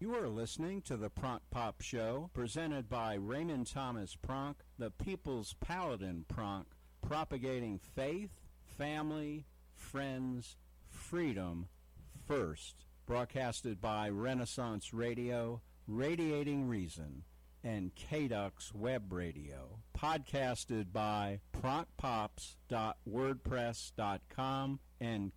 You are listening to the Pronk Pop Show, presented by Raymond Thomas Pronk, the People's Paladin Pronk, propagating faith, family, friends, freedom first. Broadcasted by Renaissance Radio, Radiating Reason, and KDUX Web Radio. Podcasted by pronkpops.wordpress.com and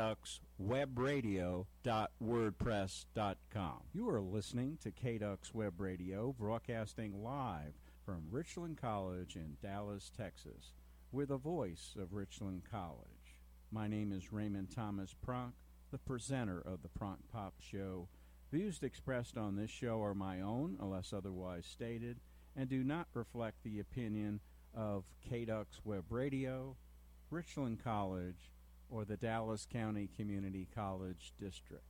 kduxwebradio.wordpress.com. You are listening to KDUX Web Radio, broadcasting live from Richland College in Dallas, Texas. We're the voice of Richland College. My name is Raymond Thomas Pronk, the presenter of the Pronk Pop Show. Views expressed on this show are my own, unless otherwise stated, and do not reflect the opinion of KDUX Web Radio, Richland College, or the Dallas County Community College District.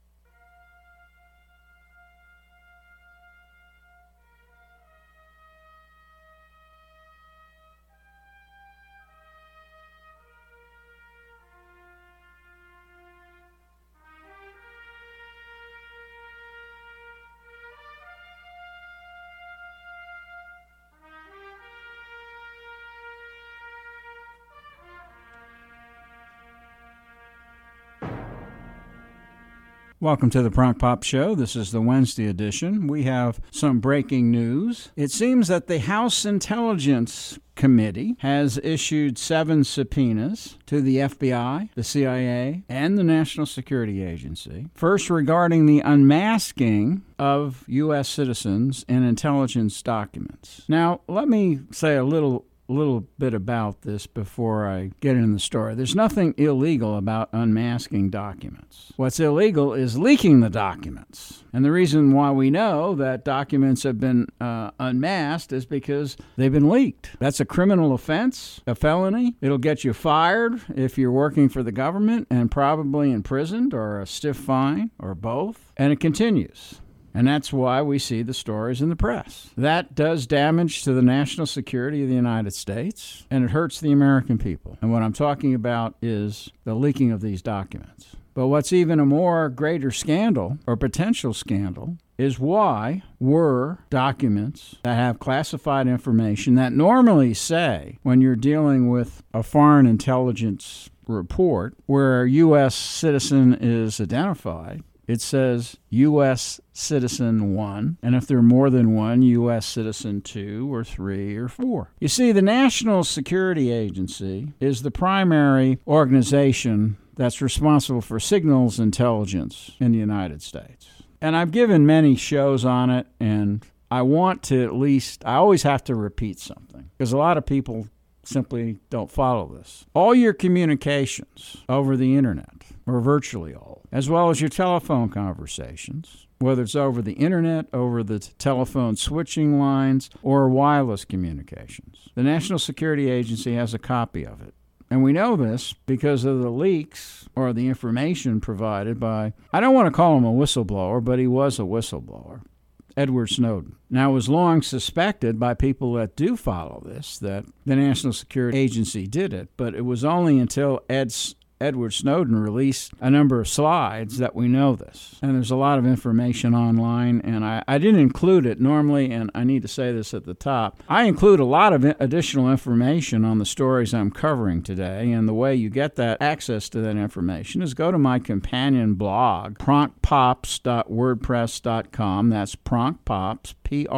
Welcome to the Pronk Pop Show. This is the Wednesday edition. We have some breaking news. It seems that the House Intelligence Committee has issued 7 subpoenas to the FBI, the CIA, and the National Security Agency. First, regarding the unmasking of U.S. citizens in intelligence documents. Now, let me say a little bit about this before I get into the story. There's nothing illegal about unmasking documents. What's illegal is leaking the documents. And the reason why we know that documents have been unmasked is because they've been leaked. That's a criminal offense, a felony. It'll get you fired if you're working for the government and probably imprisoned or a stiff fine or both. And it continues. And that's why we see the stories in the press. That does damage to the national security of the United States, and it hurts the American people. And what I'm talking about is the leaking of these documents. But what's even a more greater scandal, or potential scandal, is why were documents that have classified information that normally say, when you're dealing with a foreign intelligence report where a U.S. citizen is identified, it says U.S. citizen 1, and if there are more than one, U.S. citizen 2 or 3 or 4. You see, the National Security Agency is the primary organization that's responsible for signals intelligence in the United States. And I've given many shows on it, and I want to I always have to repeat something, because a lot of people simply don't follow this. All your communications over the internet, or virtually all, as well as your telephone conversations, whether it's over the internet, over the telephone switching lines, or wireless communications. The National Security Agency has a copy of it. And we know this because of the leaks or the information provided by, I don't want to call him a whistleblower, but he was a whistleblower, Edward Snowden. Now, it was long suspected by people that do follow this that the National Security Agency did it, but it was only until Edward Snowden released a number of slides that we know this. And there's a lot of information online, and I didn't include it normally, and I need to say this at the top. I include a lot of additional information on the stories I'm covering today, and the way you get that access to that information is go to my companion blog, pronkpops.wordpress.com. That's pronkpops,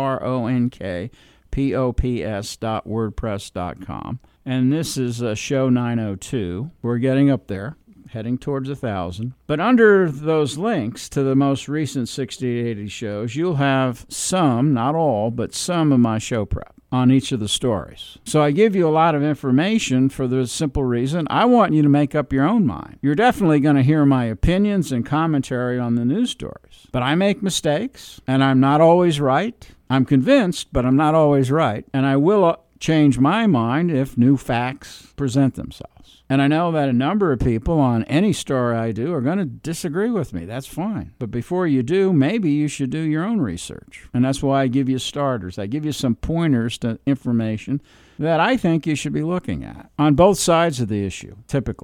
PRONKPOPS.wordpress.com. And this is show 902. We're getting up there, heading towards 1,000. But under those links to the most recent 60 to 80 shows, you'll have some, not all, but some of my show prep on each of the stories. So I give you a lot of information for the simple reason I want you to make up your own mind. You're definitely going to hear my opinions and commentary on the news stories. But I make mistakes, and I'm not always right. I'm convinced, but I'm not always right. And I will change my mind if new facts present themselves. And I know that a number of people on any story I do are going to disagree with me. That's fine. But before you do, maybe you should do your own research. And that's why I give you starters. I give you some pointers to information that I think you should be looking at on both sides of the issue, typically.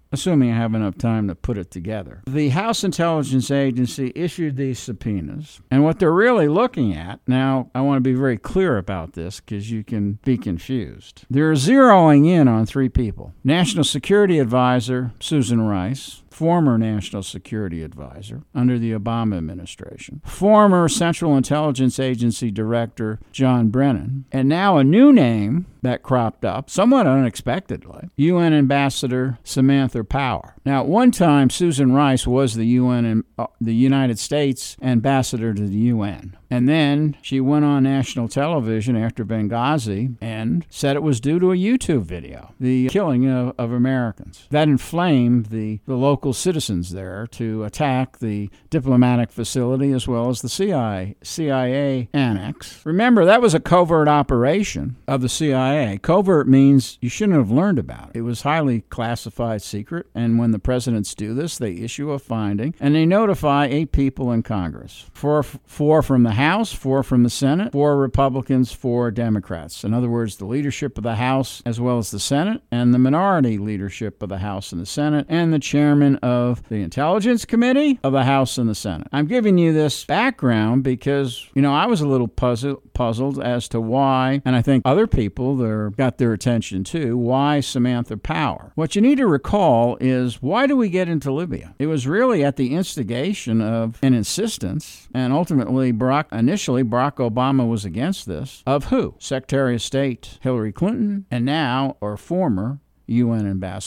assuming I have enough time to put it together. The House Intelligence Agency issued these subpoenas, and what they're really looking at, now I want to be very clear about this because you can be confused. They're zeroing in on three people. National Security Advisor Susan Rice, former National Security Advisor under the Obama administration, former Central Intelligence Agency Director John Brennan, and now a new name that cropped up, somewhat unexpectedly, UN Ambassador Samantha Power. Now, at one time, Susan Rice was the United States Ambassador to the UN. And then she went on national television after Benghazi and said it was due to a YouTube video, the killing of Americans. That inflamed the local citizens there to attack the diplomatic facility as well as the CIA annex. Remember, that was a covert operation of the CIA. Covert means you shouldn't have learned about it. It was highly classified secret, and when the presidents do this, they issue a finding, and they notify 8 people in Congress. Four from the House, 4 from the Senate, 4 Republicans, 4 Democrats. In other words, the leadership of the House as well as the Senate, and the minority leadership of the House and the Senate, and the chairman of the Intelligence Committee of the House and the Senate. I'm giving you this background because, I was a little puzzled as to why, and I think other people got their attention too, why Samantha Power. What you need to recall is, why do we get into Libya? It was really at the instigation of an insistence, and ultimately initially Barack Obama was against this, of who? Secretary of State Hillary Clinton, and now, or former United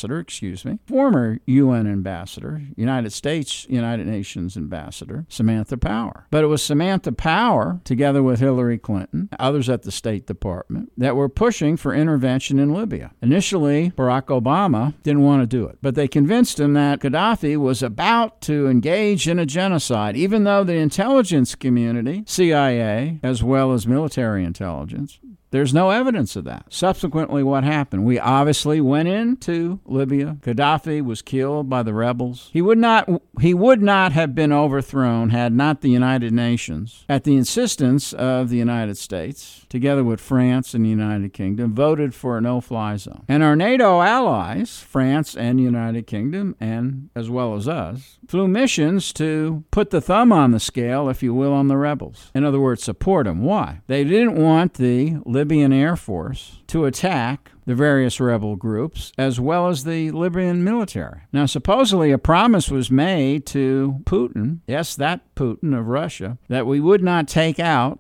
Nations Ambassador, Samantha Power. But it was Samantha Power, together with Hillary Clinton, others at the State Department, that were pushing for intervention in Libya. Initially, Barack Obama didn't want to do it, but they convinced him that Gaddafi was about to engage in a genocide, even though the intelligence community, CIA, as well as military intelligence, there's no evidence of that. Subsequently, what happened? We obviously went into Libya. Gaddafi was killed by the rebels. He would not have been overthrown had not the United Nations, at the insistence of the United States, together with France and the United Kingdom, voted for a no-fly zone. And our NATO allies, France and the United Kingdom, and as well as us, flew missions to put the thumb on the scale, if you will, on the rebels. In other words, support them. Why? They didn't want the Libyan Air Force to attack the various rebel groups, as well as the Libyan military. Now, supposedly a promise was made to Putin, yes, that Putin of Russia, that we would not take out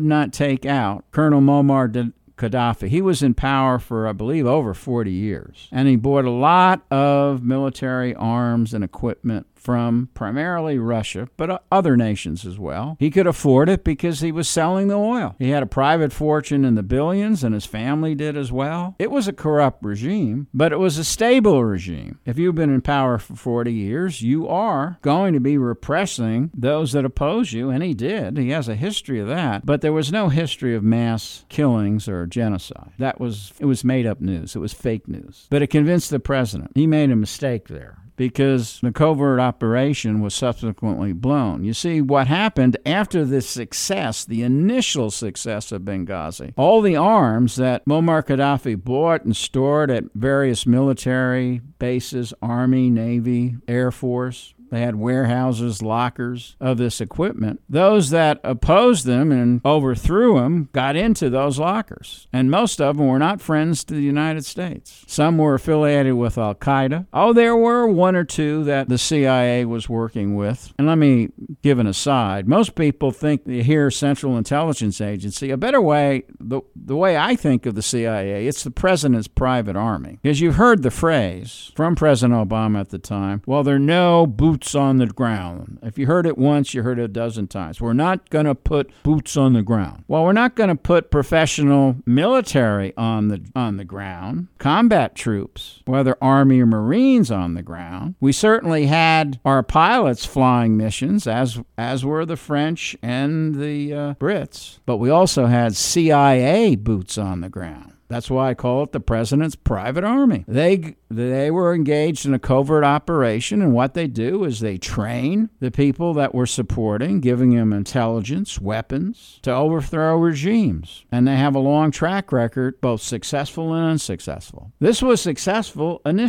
Colonel Muammar Gaddafi. He was in power for, I believe, over 40 years. And he bought a lot of military arms and equipment from primarily Russia, but other nations as well. He could afford it because he was selling the oil. He had a private fortune in the billions, and his family did as well. It was a corrupt regime, but it was a stable regime. If you've been in power for 40 years, you are going to be repressing those that oppose you, and he did. He has a history of that, but there was no history of mass killings or genocide. It was made-up news. It was fake news. But it convinced the president. He made a mistake there, because the covert operation was subsequently blown. You see, what happened after the success, the initial success of Benghazi, all the arms that Muammar Gaddafi bought and stored at various military bases, Army, Navy, Air Force, they had warehouses, lockers of this equipment. Those that opposed them and overthrew them got into those lockers. And most of them were not friends to the United States. Some were affiliated with Al-Qaeda. Oh, there were 1 or 2 that the CIA was working with. And let me give an aside. Most people think they hear Central Intelligence Agency. A better way, the way I think of the CIA, it's the president's private army. Because you've heard the phrase from President Obama at the time, well, there are no boots on the ground. If you heard it once, you heard it a dozen times. We're not going to put boots on the ground. Well, we're not going to put professional military on the ground, combat troops, whether Army or Marines, on the ground. We certainly had our pilots flying missions, as were the French and the Brits, but we also had CIA boots on the ground. That's why I call it the president's private army. They were engaged in a covert operation, and what they do is they train the people that were supporting, giving them intelligence, weapons, to overthrow regimes. And they have a long track record, both successful and unsuccessful. This was successful initially.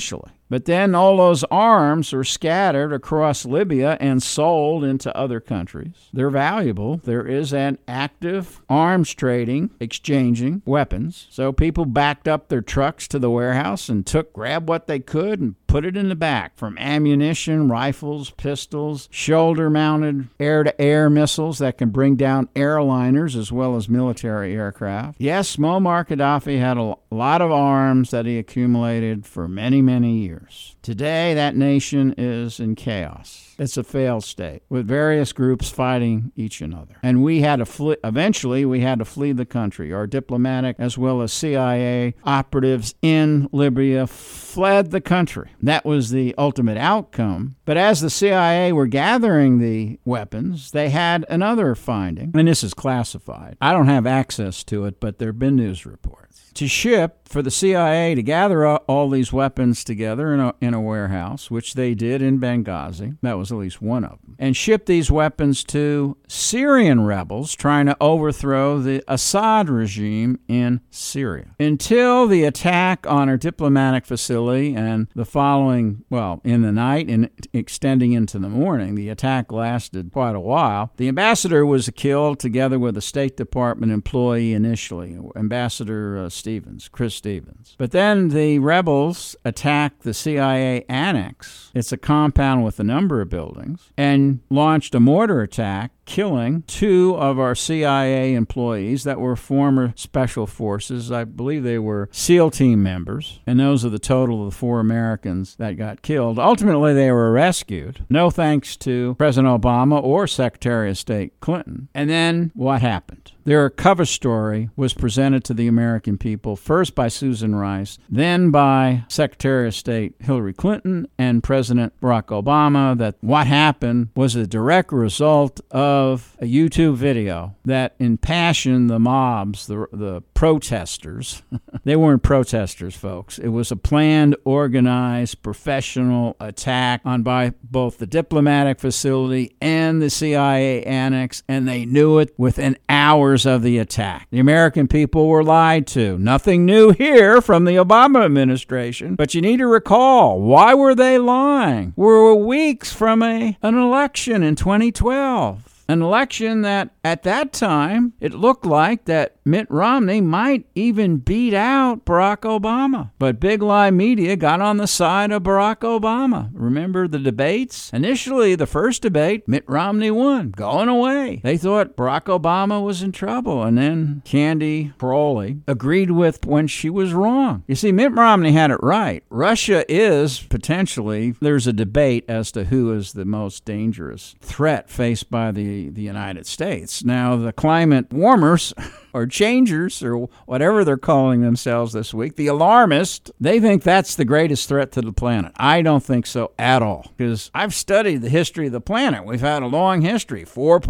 But then all those arms are scattered across Libya and sold into other countries. They're valuable. There is an active arms trading, exchanging weapons. So people backed up their trucks to the warehouse and grabbed what they could and put it in the back, from ammunition, rifles, pistols, shoulder-mounted air-to-air missiles that can bring down airliners as well as military aircraft. Yes, Muammar Gaddafi had a lot of arms that he accumulated for many, many years. Today, that nation is in chaos. It's a failed state with various groups fighting each another. And we had to flee. Eventually, we had to flee the country. Our diplomatic as well as CIA operatives in Libya fled the country. That was the ultimate outcome. But as the CIA were gathering the weapons, they had another finding, and this is classified. I don't have access to it, but there have been news reports. To ship, for the CIA to gather all these weapons together in a warehouse, which they did in Benghazi, that was at least one of them, and ship these weapons to Syrian rebels trying to overthrow the Assad regime in Syria. Until the attack on our diplomatic facility and the following, in the night and extending into the morning, the attack lasted quite a while. The ambassador was killed together with a State Department employee initially, Ambassador Chris Stevens. But then the rebels attacked the CIA annex. It's a compound with a number of buildings, and launched a mortar attack, killing 2 of our CIA employees that were former special forces. I believe they were SEAL team members, and those are the total of the 4 Americans that got killed. Ultimately, they were rescued, no thanks to President Obama or Secretary of State Clinton. And then what happened? Their cover story was presented to the American people, first by Susan Rice, then by Secretary of State Hillary Clinton and President Barack Obama, that what happened was a direct result of a YouTube video that impassioned the mobs, the protesters. They weren't protesters, folks. It was a planned, organized, professional attack by both the diplomatic facility and the CIA annex, and they knew it within hours of the attack. The American people were lied to. Nothing new here from the Obama administration, but you need to recall, why were they lying? We were weeks from an election in 2012. An election that, at that time, it looked like that Mitt Romney might even beat out Barack Obama. But Big Lie Media got on the side of Barack Obama. Remember the debates? Initially, the first debate, Mitt Romney won, going away. They thought Barack Obama was in trouble. And then Candy Crowley agreed with when she was wrong. You see, Mitt Romney had it right. Russia is potentially, there's a debate as to who is the most dangerous threat faced by the United States. Now, the climate warmers or changers or whatever they're calling themselves this week, the alarmists, they think that's the greatest threat to the planet. I don't think so at all, because I've studied the history of the planet. We've had a long history,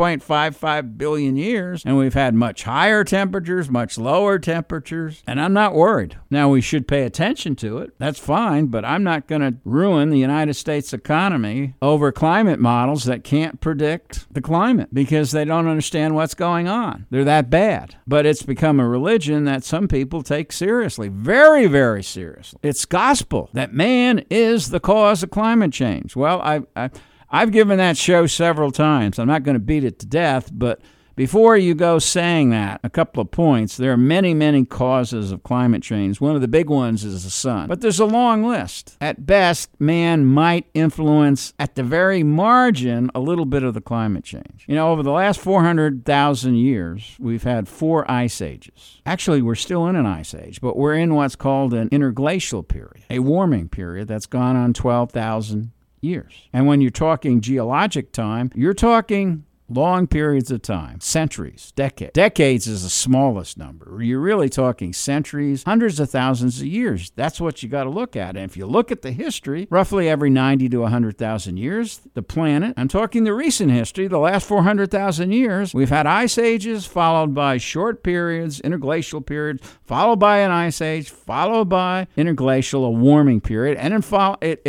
4.55 billion years, and we've had much higher temperatures, much lower temperatures, and I'm not worried. Now, we should pay attention to it. That's fine, but I'm not going to ruin the United States economy over climate models that can't predict the climate because they don't understand what's going on. They're that bad. But it's become a religion that some people take seriously, very, very seriously. It's gospel that man is the cause of climate change. Well, I've given that show several times. I'm not going to beat it to death, but before you go saying that, a couple of points. There are many, many causes of climate change. One of the big ones is the sun. But there's a long list. At best, man might influence, at the very margin, a little bit of the climate change. You know, over the last 400,000 years, we've had 4 ice ages. Actually, we're still in an ice age, but we're in what's called an interglacial period, a warming period that's gone on 12,000 years. And when you're talking geologic time, you're talking long periods of time, centuries, decades. Decades is the smallest number. You're really talking centuries, hundreds of thousands of years. That's what you got to look at. And if you look at the history, roughly every 90 to 100,000 years, the planet, I'm talking the recent history, the last 400,000 years, we've had ice ages followed by short periods, interglacial periods, followed by an ice age, followed by interglacial, a warming period, and then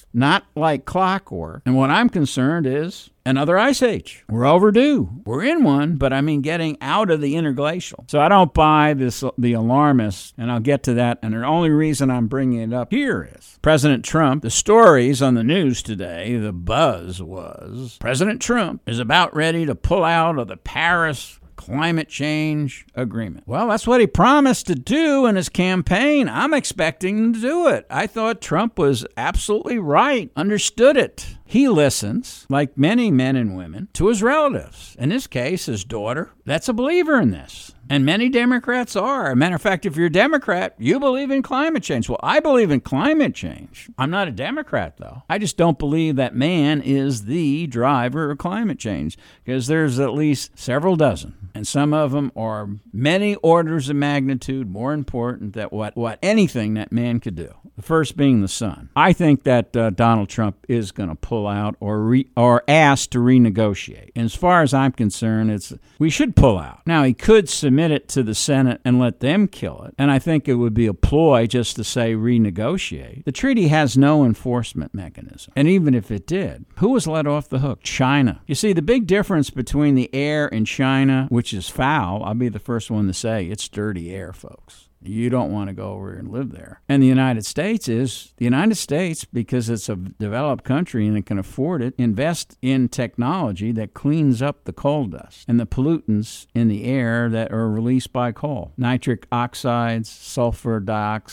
not like clockwork. And what I'm concerned is another ice age. We're overdue. We're in one, but I mean getting out of the interglacial. So I don't buy the alarmists, and I'll get to that. And the only reason I'm bringing it up here is President Trump. The stories on the news today, the buzz was President Trump is about ready to pull out of the Paris climate change agreement. Well, that's what he promised to do in his campaign. I'm expecting him to do it. I thought Trump was absolutely right, understood it. He listens, like many men and women, to his relatives. In this case, his daughter. That's a believer in this. And many Democrats are. As a matter of fact, if you're a Democrat, you believe in climate change. Well, I believe in climate change. I'm not a Democrat, though. I just don't believe that man is the driver of climate change, because there's at least several dozen. And some of them are many orders of magnitude more important than what anything that man could do. The first being the sun. I think that Donald Trump is going to pull out or ask to renegotiate. And as far as I'm concerned, we should pull out. Now, he could submit it to the Senate and let them kill it. And I think it would be a ploy just to say renegotiate. The treaty has no enforcement mechanism. And even if it did, who was let off the hook? China. You see, the big difference between the air in China, which is foul, I'll be the first one to say it's dirty air, folks. You don't want to go over and live there. And the United States, because it's a developed country and it can afford it, invest in technology that cleans up the coal dust and the pollutants in the air that are released by coal. Nitric oxides, sulfur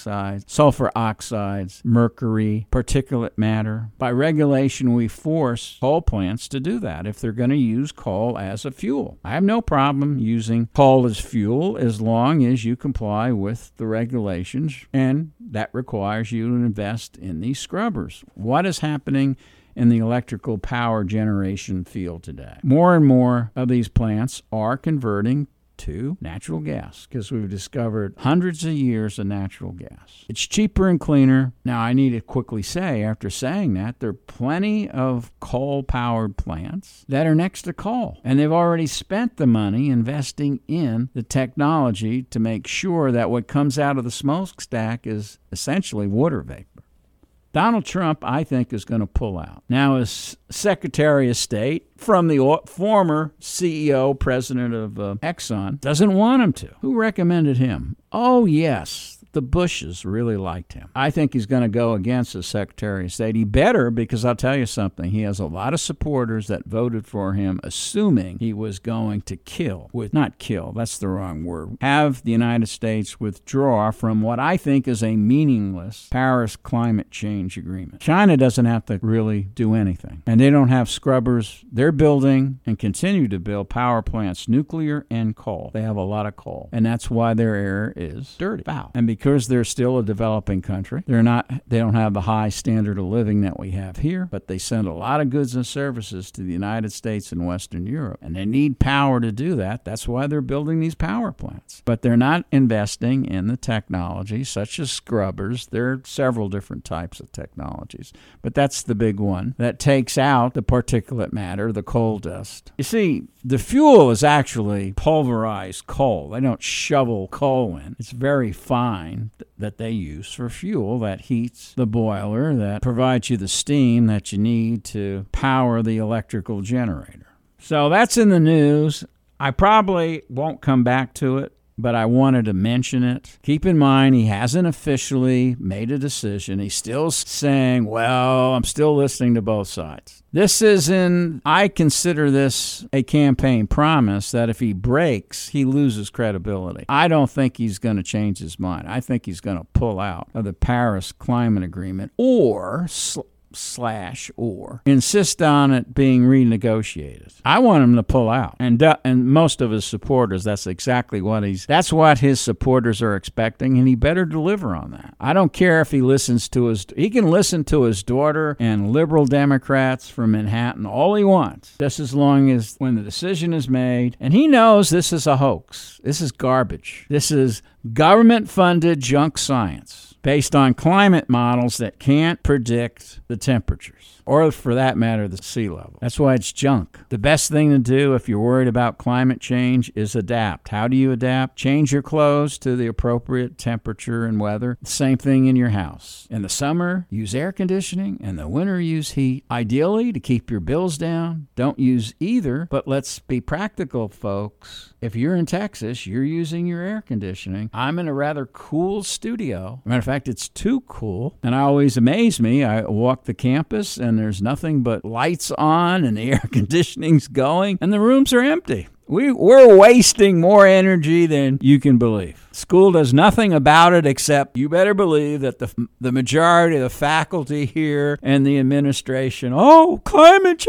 oxides, mercury, particulate matter. By regulation, we force coal plants to do that if they're going to use coal as a fuel. I have no problem using coal as fuel as long as you comply with the regulations, and that requires you to invest in these scrubbers. What is happening in the electrical power generation field today? More and more of these plants are converting to natural gas because we've discovered hundreds of years of natural gas. It's cheaper and cleaner. Now, I need to quickly say, after saying that, there are plenty of coal-powered plants that are next to coal, and they've already spent the money investing in the technology to make sure that what comes out of the smokestack is essentially water vapor. Donald Trump, I think, is going to pull out. Now, as Secretary of State from the former CEO, president of Exxon, doesn't want him to. Who recommended him? Oh, yes. The Bushes really liked him. I think he's going to go against the Secretary of State. He better, because I'll tell you something. He has a lot of supporters that voted for him, assuming he was going to not kill, that's the wrong word, have the United States withdraw from what I think is a meaningless Paris climate change agreement. China doesn't have to really do anything, and they don't have scrubbers. They're building and continue to build power plants, nuclear and coal. They have a lot of coal, and that's why their air is dirty, foul. And because they're still a developing country, they don't have the high standard of living that we have here, but they send a lot of goods and services to the United States and Western Europe, and they need power to do that. That's why they're building these power plants. But they're not investing in the technology, such as scrubbers. There are several different types of technologies, but that's the big one that takes out the particulate matter, the coal dust. You see, the fuel is actually pulverized coal. They don't shovel coal in. It's very fine that they use for fuel that heats the boiler, that provides you the steam that you need to power the electrical generator. So that's in the news. I probably won't come back to it, but I wanted to mention it. Keep in mind, he hasn't officially made a decision. He's still saying, well, I'm still listening to both sides. I consider this a campaign promise that if he breaks, he loses credibility. I don't think he's going to change his mind. I think he's going to pull out of the Paris Climate Agreement or insist on it being renegotiated. I want him to pull out. And most of his supporters, that's what his supporters are expecting, and he better deliver on that. I don't care if he he can listen to his daughter and liberal Democrats from Manhattan all he wants, just as long as when the decision is made, and he knows this is a hoax. This is garbage. This is government-funded junk science based on climate models that can't predict the temperatures. or for that matter, the sea level. That's why it's junk. The best thing to do if you're worried about climate change is adapt. How do you adapt? Change your clothes to the appropriate temperature and weather. The same thing in your house. In the summer, use air conditioning. In the winter, use heat. Ideally, to keep your bills down, don't use either, but let's be practical, folks. If you're in Texas, you're using your air conditioning. I'm in a rather cool studio. Matter of fact, it's too cool. And it always amazes me. I walk the campus and there's nothing but lights on and the air conditioning's going and the rooms are empty. We're wasting more energy than you can believe. School does nothing about it except you better believe that the majority of the faculty here and the administration, climate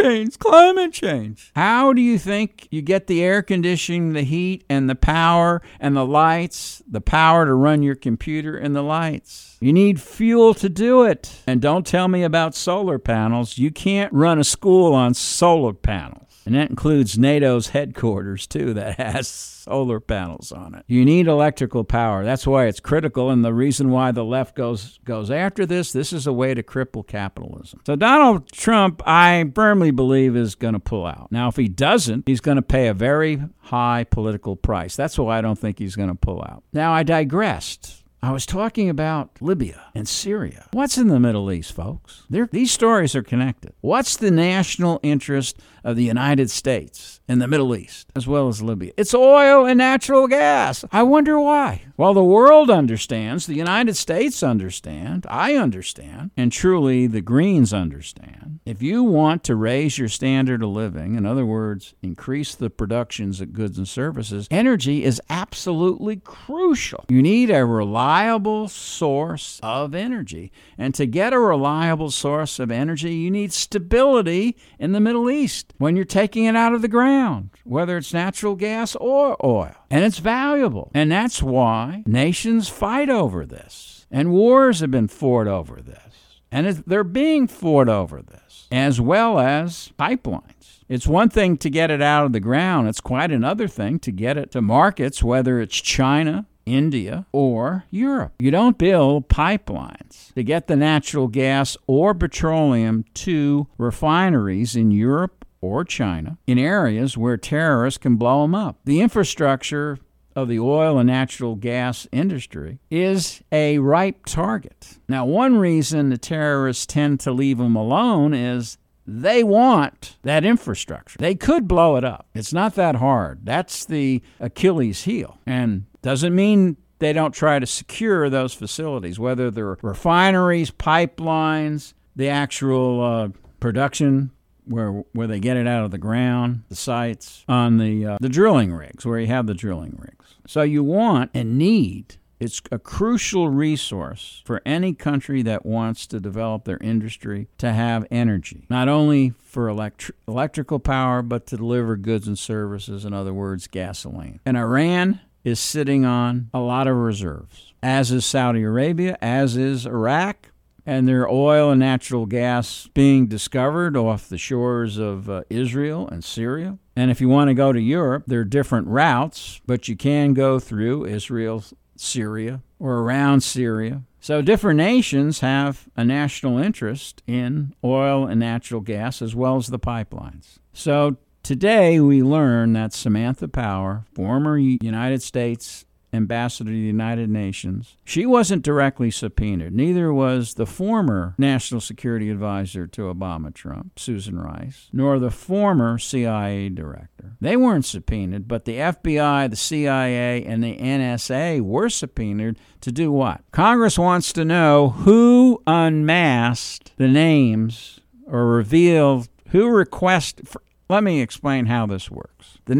change. How do you think you get the air conditioning, the heat, and the power, and the lights, the power to run your computer and the lights? You need fuel to do it. And don't tell me about solar panels. You can't run a school on solar panels. And that includes NATO's headquarters, too, that has solar panels on it. You need electrical power. That's why it's critical, and the reason why the left goes after this is a way to cripple capitalism. So Donald Trump, I firmly believe, is going to pull out. Now, if he doesn't, he's going to pay a very high political price. That's why I don't think he's going to pull out. Now, I digressed. I was talking about Libya and Syria. What's in the Middle East, folks? These stories are connected. What's the national interest of the United States in the Middle East, as well as Libya? It's oil and natural gas. I wonder why. Well, the world understands. The United States understand. I understand. And truly, the Greens understand. If you want to raise your standard of living, in other words, increase the productions of goods and services, energy is absolutely crucial. You need a reliable source of energy. And to get a reliable source of energy, you need stability in the Middle East when you're taking it out of the ground, whether it's natural gas or oil. And it's valuable. And that's why nations fight over this. And wars have been fought over this. And they're being fought over this, as well as pipelines. It's one thing to get it out of the ground. It's quite another thing to get it to markets, whether it's China, India, or Europe. You don't build pipelines to get the natural gas or petroleum to refineries in Europe or China in areas where terrorists can blow them up. The infrastructure of the oil and natural gas industry is a ripe target. Now, one reason the terrorists tend to leave them alone is they want that infrastructure. They could blow it up. It's not that hard. That's the Achilles heel. And doesn't mean they don't try to secure those facilities, whether they're refineries, pipelines, the actual production where they get it out of the ground, the sites, on the drilling rigs, where you have the drilling rigs. So you want and need, it's a crucial resource for any country that wants to develop their industry to have energy, not only for electrical power, but to deliver goods and services, in other words, gasoline. And Iran is sitting on a lot of reserves, as is Saudi Arabia, as is Iraq, and their oil and natural gas being discovered off the shores of Israel and Syria. And if you want to go to Europe, there are different routes, but you can go through Israel, Syria, or around Syria. So different nations have a national interest in oil and natural gas, as well as the pipelines. So today we learn that Samantha Power, former United States ambassador to the United Nations, she wasn't directly subpoenaed. Neither was the former National Security Advisor to Obama Trump, Susan Rice, nor the former CIA director. They weren't subpoenaed, but the FBI, the CIA, and the NSA were subpoenaed to do what? Congress wants to know who unmasked the names or revealed who requested. Let me explain how this works. The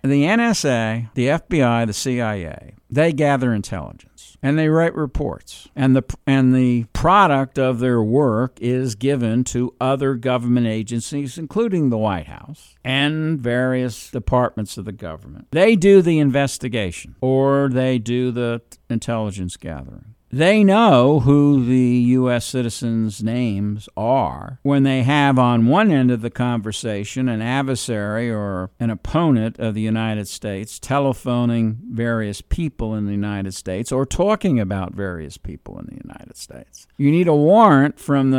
NSA, the FBI, the CIA, they gather intelligence and they write reports. And the product of their work is given to other government agencies, including the White House and various departments of the government. They do the investigation, or they do the intelligence gathering. They know who the U.S. citizens' names are when they have on one end of the conversation an adversary or an opponent of the United States telephoning various people in the United States or talking about various people in the United States. You need a warrant from the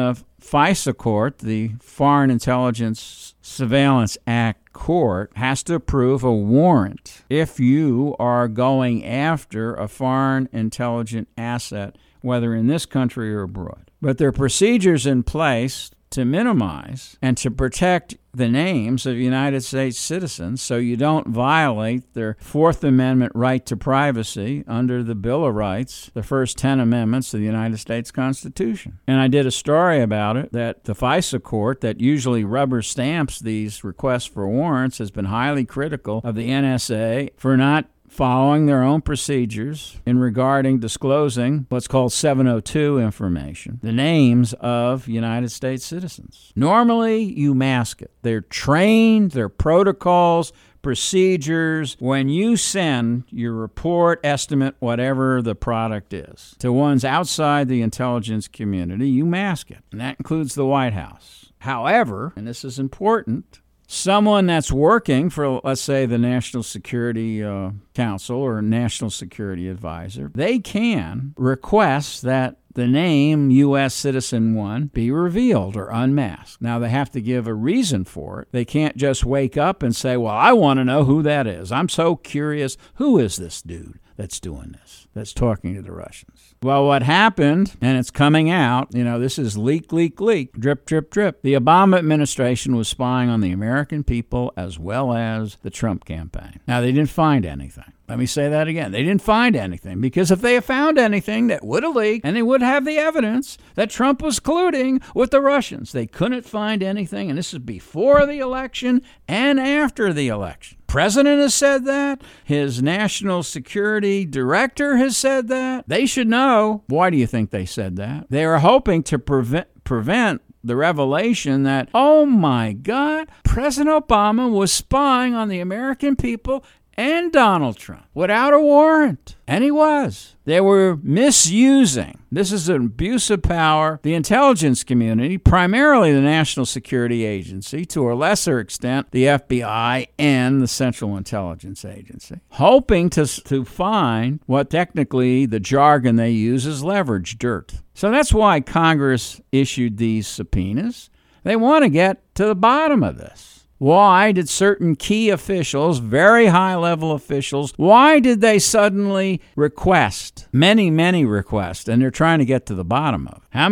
FISA court, the Foreign Intelligence Surveillance Act court, has to approve a warrant if you are going after a foreign intelligent asset, whether in this country or abroad. But there are procedures in place to minimize and to protect the names of United States citizens so you don't violate their Fourth Amendment right to privacy under the Bill of Rights, the first 10 amendments of the United States Constitution. And I did a story about it, that the FISA court that usually rubber stamps these requests for warrants has been highly critical of the NSA for not following their own procedures in regarding disclosing what's called 702 information, the names of United States citizens. Normally, you mask it. They're trained, their protocols, procedures. When you send your report, estimate, whatever the product is, to ones outside the intelligence community, you mask it. And that includes the White House. However, and this is important, someone that's working for, let's say, the National Security Council or National Security Advisor, they can request that the name U.S. Citizen 1 be revealed or unmasked. Now, they have to give a reason for it. They can't just wake up and say, well, I want to know who that is. I'm so curious. Who is this dude that's doing this, that's talking to the Russians? Well, what happened, and it's coming out, this is leak, drip, drip, drip. The Obama administration was spying on the American people as well as the Trump campaign. Now, they didn't find anything. Let me say that again. They didn't find anything, because if they had found anything that would have leaked, and they would have the evidence that Trump was colluding with the Russians. They couldn't find anything, and this is before the election and after the election. President has said that. His national security director has said that. They should know. Why do you think they said that? They were hoping to prevent the revelation that, oh my God, President Obama was spying on the American people and Donald Trump without a warrant. And he was. They were misusing. This is an abuse of power. The intelligence community, primarily the National Security Agency, to a lesser extent, the FBI and the Central Intelligence Agency, hoping to find what technically the jargon they use is leverage dirt. So that's why Congress issued these subpoenas. They want to get to the bottom of this. Why did certain key officials, very high-level officials, why did they suddenly request, many requests, and they're trying to get to the bottom of it? How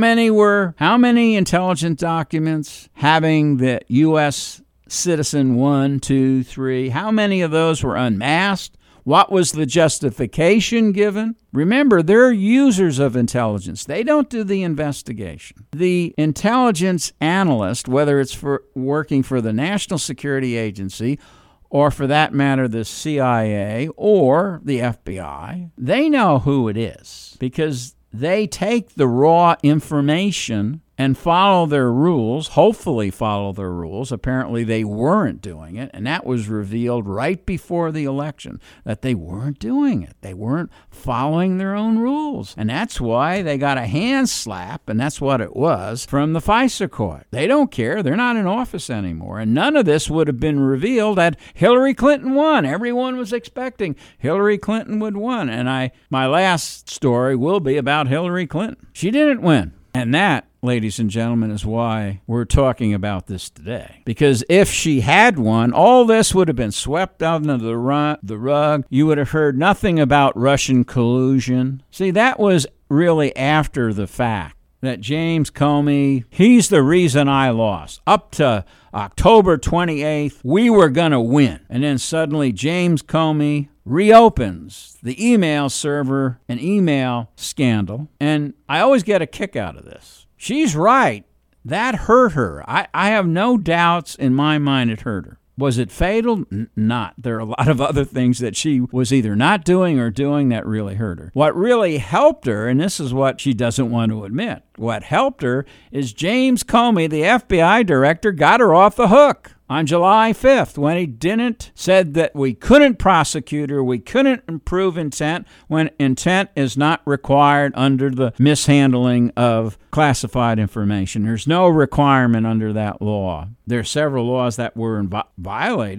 many intelligence documents having the U.S. Citizen 1, 2, 3, how many of those were unmasked? What was the justification given? Remember, they're users of intelligence. They don't do the investigation. The intelligence analyst, whether it's for working for the National Security Agency or, for that matter, the CIA or the FBI, they know who it is because they take the raw information and follow their rules, hopefully follow their rules. Apparently they weren't doing it, and that was revealed right before the election, that they weren't doing it. They weren't following their own rules, and that's why they got a hand slap, and that's what it was, from the FISA court. They don't care. They're not in office anymore, and none of this would have been revealed had Hillary Clinton won. Everyone was expecting Hillary Clinton would win, and my last story will be about Hillary Clinton. She didn't win, and that, ladies and gentlemen, is why we're talking about this today. Because if she had won, all this would have been swept under the rug. You would have heard nothing about Russian collusion. See, that was really after the fact. That James Comey, he's the reason I lost. Up to October 28th, we were going to win. And then suddenly James Comey reopens the email server, an email scandal. And I always get a kick out of this. She's right. That hurt her. I have no doubts in my mind it hurt her. Was it fatal? Not. There are a lot of other things that she was either not doing or doing that really hurt her. What really helped her, and this is what she doesn't want to admit, what helped her is James Comey, the FBI director, got her off the hook on July 5th when he said that we couldn't prosecute her, we couldn't prove intent when intent is not required under the mishandling of classified information. There's no requirement under that law. There are several laws that were violated,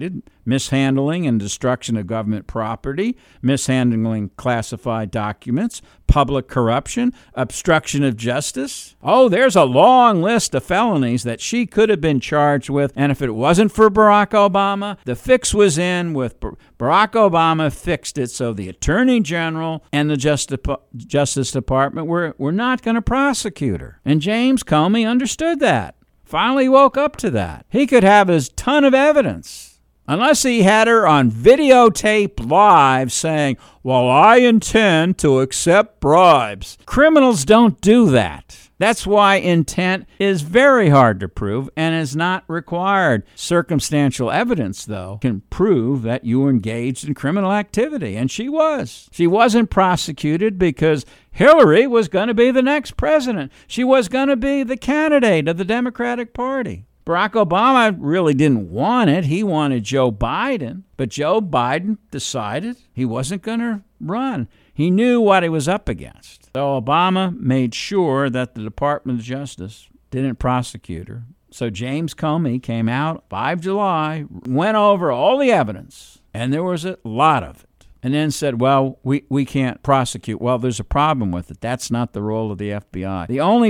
mishandling and destruction of government property, mishandling classified documents, public corruption, obstruction of justice. Oh, there's a long list of felonies that she could have been charged with, and if it wasn't for Barack Obama, the fix was in with Barack Obama fixed it so the Attorney General and the Justice Department were not going to prosecute her. And James Comey understood that. Finally woke up to that. He could have his ton of evidence. Unless he had her on videotape live saying, well, I intend to accept bribes. Criminals don't do that. That's why intent is very hard to prove and is not required. Circumstantial evidence, though, can prove that you were engaged in criminal activity, and she was. She wasn't prosecuted because Hillary was going to be the next president. She was going to be the candidate of the Democratic Party. Barack Obama really didn't want it. He wanted Joe Biden, but Joe Biden decided he wasn't going to run. He knew what he was up against. So Obama made sure that the Department of Justice didn't prosecute her. So James Comey came out 5 July, went over all the evidence, and there was a lot of it. And then said, well, we can't prosecute. Well, there's a problem with it. That's not the role of the FBI. Only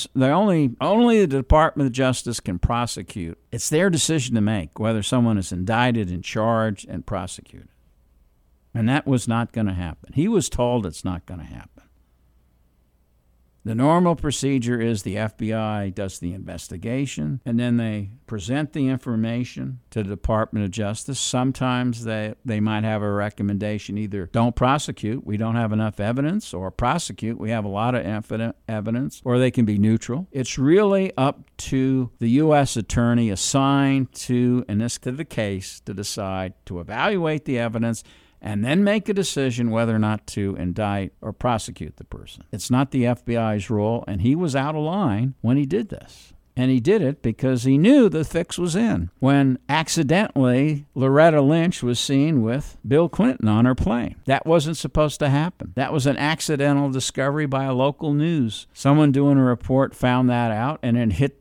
the Department of Justice can prosecute. It's their decision to make whether someone is indicted and charged and prosecuted. And that was not going to happen. He was told it's not going to happen. The normal procedure is the FBI does the investigation, and then they present the information to the Department of Justice. Sometimes they might have a recommendation, either don't prosecute, we don't have enough evidence, or prosecute, we have a lot of evidence, or they can be neutral. It's really up to the U.S. attorney assigned to the case to decide to evaluate the evidence and then make a decision whether or not to indict or prosecute the person. It's not the FBI's role, and he was out of line when he did this. And he did it because he knew the fix was in. When accidentally Loretta Lynch was seen with Bill Clinton on her plane. That wasn't supposed to happen. That was an accidental discovery by a local news. Someone doing a report found that out, and it hit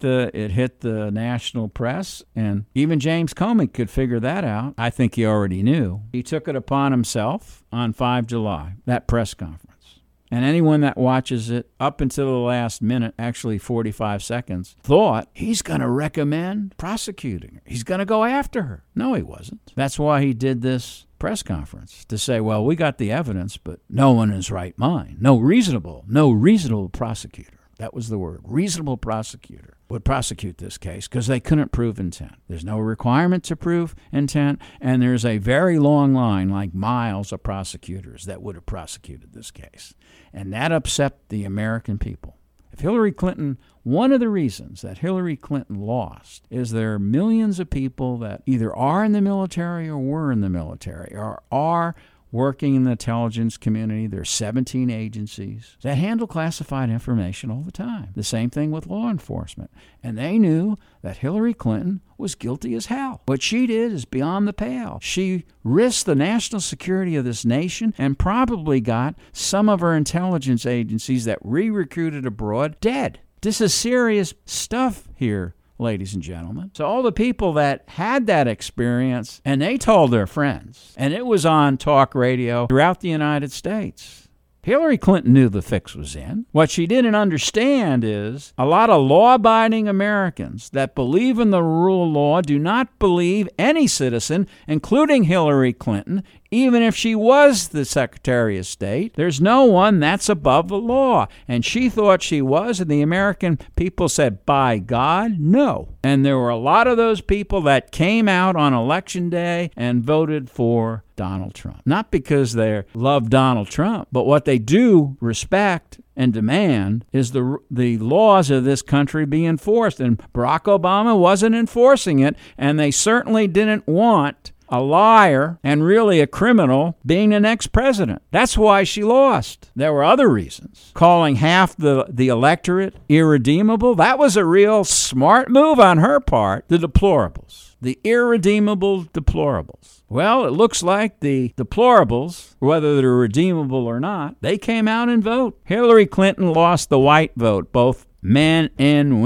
the national press, and even James Comey could figure that out. I think he already knew. He took it upon himself on 5 July, that press conference. And anyone that watches it up until the last minute, actually 45 seconds, thought he's going to recommend prosecuting her. He's going to go after her. No, he wasn't. That's why he did this press conference, to say, well, we got the evidence, but no one in his right mind. No reasonable prosecutor. That was the word. Reasonable prosecutor would prosecute this case because they couldn't prove intent. There's no requirement to prove intent, and there's a very long line, like miles, of prosecutors that would have prosecuted this case. And that upset the American people. If Hillary Clinton, one of the reasons that Hillary Clinton lost is there are millions of people that either are in the military or were in the military or are working in the intelligence community. There's 17 agencies that handle classified information all the time. The same thing with law enforcement. And they knew that Hillary Clinton was guilty as hell. What she did is beyond the pale. She risked the national security of this nation and probably got some of her intelligence agencies that re-recruited abroad dead. This is serious stuff here, ladies and gentlemen. So all the people that had that experience, and they told their friends, and it was on talk radio throughout the United States. Hillary Clinton knew the fix was in. What she didn't understand is a lot of law-abiding Americans that believe in the rule of law do not believe any citizen, including Hillary Clinton, even if she was the Secretary of State. There's no one that's above the law. And she thought she was, and the American people said, by God, no. And there were a lot of those people that came out on Election Day and voted for Donald Trump. Not because they love Donald Trump, but what they do respect and demand is the laws of this country be enforced. And Barack Obama wasn't enforcing it, and they certainly didn't want a liar and really a criminal being the next president. That's why she lost. There were other reasons. Calling half the electorate irredeemable, that was a real smart move on her part. The deplorables. The irredeemable deplorables. Well, it looks like the deplorables, whether they're redeemable or not, they came out and vote. Hillary Clinton lost the white vote, both men and women.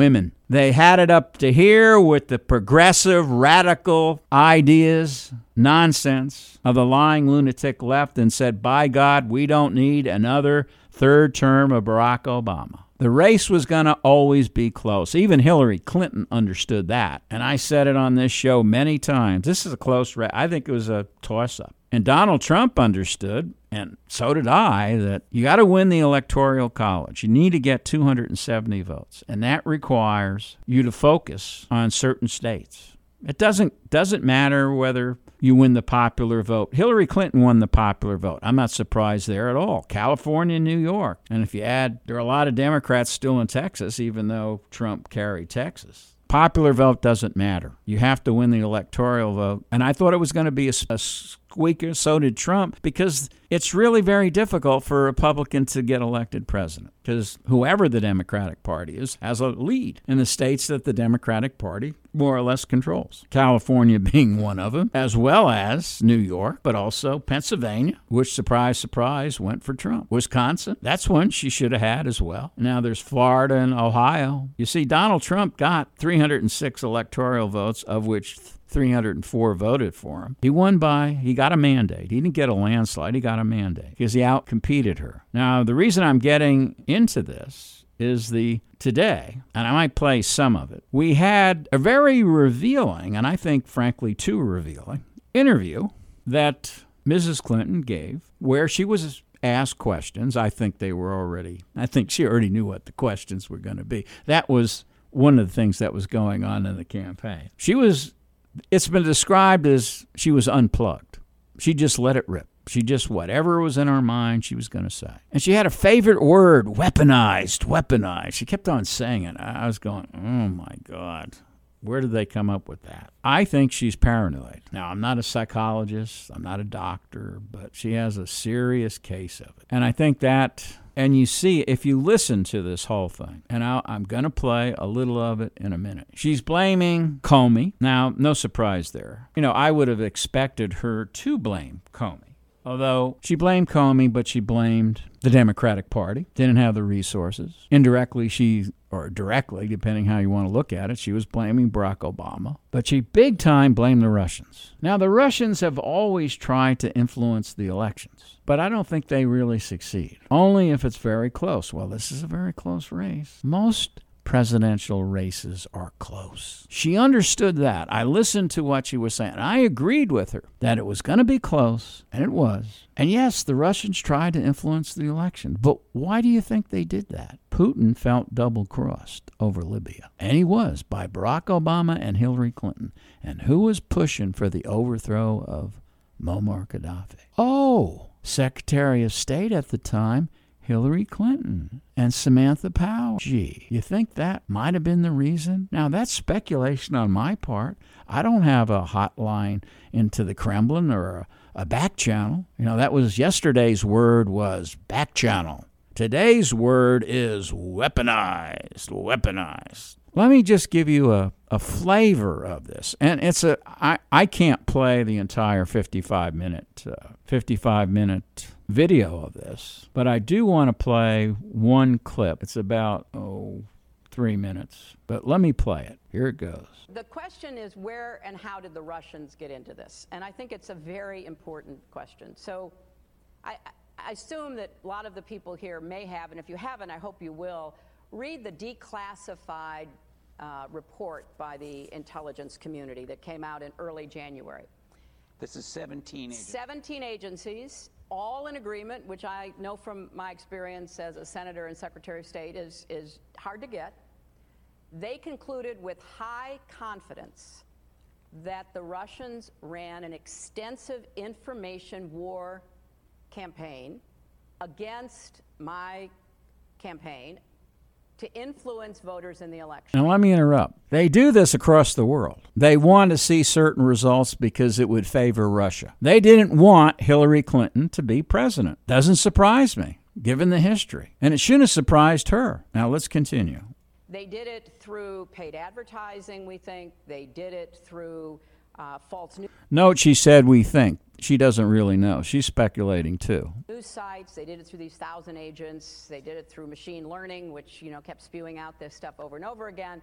They had it up to here with the progressive, radical ideas, nonsense of the lying lunatic left, and said, by God, we don't need another third term of Barack Obama. The race was going to always be close. Even Hillary Clinton understood that. And I said it on this show many times. This is a close race. I think it was a toss-up. And Donald Trump understood, and so did I, that you got to win the Electoral College. You need to get 270 votes. And that requires you to focus on certain states. It doesn't matter whether you win the popular vote. Hillary Clinton won the popular vote. I'm not surprised there at all. California and New York. And if you add, there are a lot of Democrats still in Texas, even though Trump carried Texas. Popular vote doesn't matter. You have to win the electoral vote. And I thought it was going to be a squeaker. So did Trump, because it's really very difficult for a Republican to get elected president, because whoever the Democratic Party is has a lead in the states that the Democratic Party more or less controls. California being one of them, as well as New York, but also Pennsylvania, which, surprise, surprise, went for Trump. Wisconsin, that's one she should have had as well. Now there's Florida and Ohio. You see, Donald Trump got 306 electoral votes, of which 304 voted for him. He got a mandate. He didn't get a landslide. He got a mandate because he outcompeted her. Now, the reason I'm getting into this is today, and I might play some of it, we had a very revealing, and I think, frankly, too revealing, interview that Mrs. Clinton gave where she was asked questions. I think she already knew what the questions were going to be. That was one of the things that was going on in the campaign. It's been described as she was unplugged. She just let it rip. She just, whatever was in her mind, she was going to say. And she had a favorite word, weaponized. She kept on saying it. I was going, oh my God, where did they come up with that? I think she's paranoid. Now, I'm not a psychologist. I'm not a doctor, but she has a serious case of it. And I think that... And you see, if you listen to this whole thing, and I'm going to play a little of it in a minute. She's blaming Comey. Now, no surprise there. I would have expected her to blame Comey. Although she blamed Comey, but she blamed the Democratic Party. Didn't have the resources. Indirectly, or directly, depending how you want to look at it, she was blaming Barack Obama. But she big time blamed the Russians. Now, the Russians have always tried to influence the elections, but I don't think they really succeed. Only if it's very close. Well, this is a very close race. Most presidential races are close. She understood that. I listened to what she was saying. I agreed with her that it was going to be close, and it was. And yes, the Russians tried to influence the election. But why do you think they did that? Putin felt double-crossed over Libya. And he was, by Barack Obama and Hillary Clinton. And who was pushing for the overthrow of Muammar Gaddafi? Oh, Secretary of State at the time, Hillary Clinton and Samantha Power. Gee, you think that might have been the reason? Now, that's speculation on my part. I don't have a hotline into the Kremlin or a back channel. That was yesterday's word was back channel. Today's word is weaponized. Let me just give you a flavor of this. And I can't play the entire 55-minute video of this, but I do want to play one clip. It's about 3 minutes, but let me play it. Here it goes. The question is, where and how did the Russians get into this? And I think it's a very important question. So I assume that a lot of the people here may have, and if you haven't, I hope you will, read the declassified report by the intelligence community that came out in early January. This is 17 agencies. 17 agencies, all in agreement, which I know from my experience as a senator and secretary of state is hard to get. They concluded with high confidence that the Russians ran an extensive information war campaign against my campaign to influence voters in the election. Now, let me interrupt. They do this across the world. They want to see certain results because it would favor Russia. They didn't want Hillary Clinton to be president. Doesn't surprise me, given the history. And it shouldn't have surprised her. Now, let's continue. They did it through paid advertising, we think. They did it through false news. Note she said we think. She doesn't really know. She's speculating too. News sites, they did it through these 1,000 agents. They did it through machine learning, which, kept spewing out this stuff over and over again.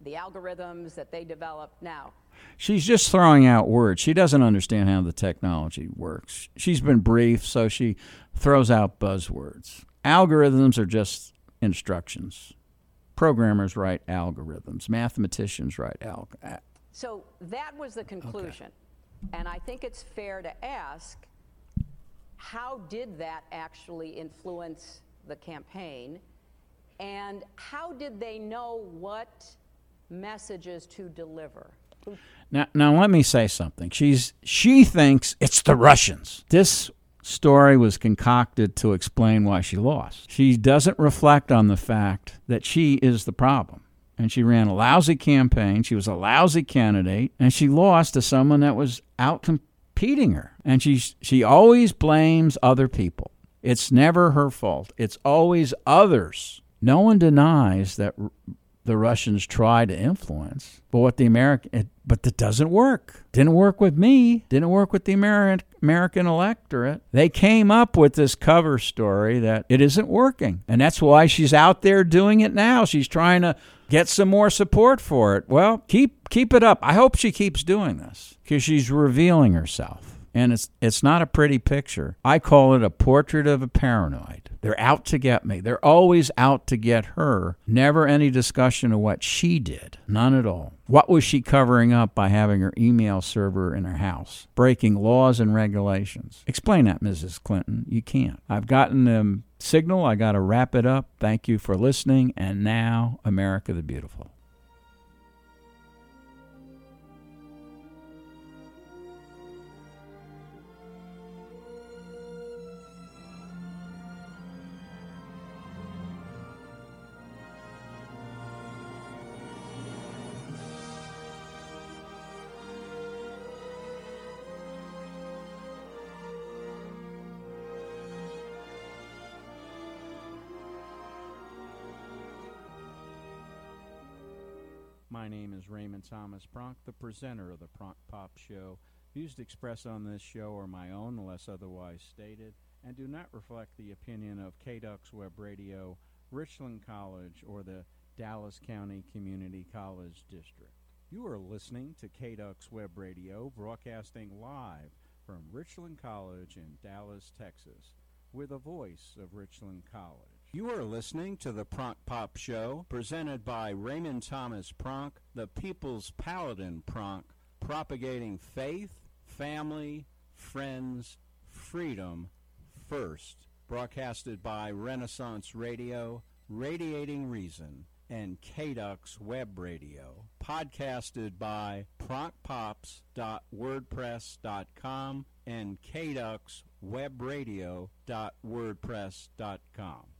the algorithms that they develop now. She's just throwing out words. She doesn't understand how the technology works. She's been briefed, so she throws out buzzwords. Algorithms are just instructions. Programmers write algorithms. Mathematicians write algorithms. So that was the conclusion. Okay. And I think it's fair to ask, how did that actually influence the campaign? And how did they know what messages to deliver? Now let me say something. She thinks it's the Russians. This story was concocted to explain why she lost. She doesn't reflect on the fact that she is the problem. And she ran a lousy campaign. She was a lousy candidate. And she lost to someone that was out competing her. And she always blames other people. It's never her fault. It's always others. No one denies that the Russians try to influence, but that doesn't work. Didn't work with me. Didn't work with the American electorate. They came up with this cover story that it isn't working, and that's why she's out there doing it now. She's trying to get some more support for it. Well, keep it up. I hope she keeps doing this because she's revealing herself. And it's not a pretty picture. I call it a portrait of a paranoid. They're out to get me. They're always out to get her. Never any discussion of what she did. None at all. What was she covering up by having her email server in her house? Breaking laws and regulations. Explain that, Mrs. Clinton. You can't. I've gotten the signal. I got to wrap it up. Thank you for listening. And now, America the Beautiful. My name is Raymond Thomas Pronk, the presenter of the Pronk Pop Show. Views expressed on this show are my own, unless otherwise stated, and do not reflect the opinion of KDUX Web Radio, Richland College, or the Dallas County Community College District. You are listening to KDUX Web Radio, broadcasting live from Richland College in Dallas, Texas, with a voice of Richland College. You are listening to the Pronk Pop Show, presented by Raymond Thomas Pronk, the People's Paladin Pronk, propagating faith, family, friends, freedom first. Broadcasted by Renaissance Radio, Radiating Reason, and KDUX Web Radio. Podcasted by pronkpops.wordpress.com and kduxwebradio.wordpress.com.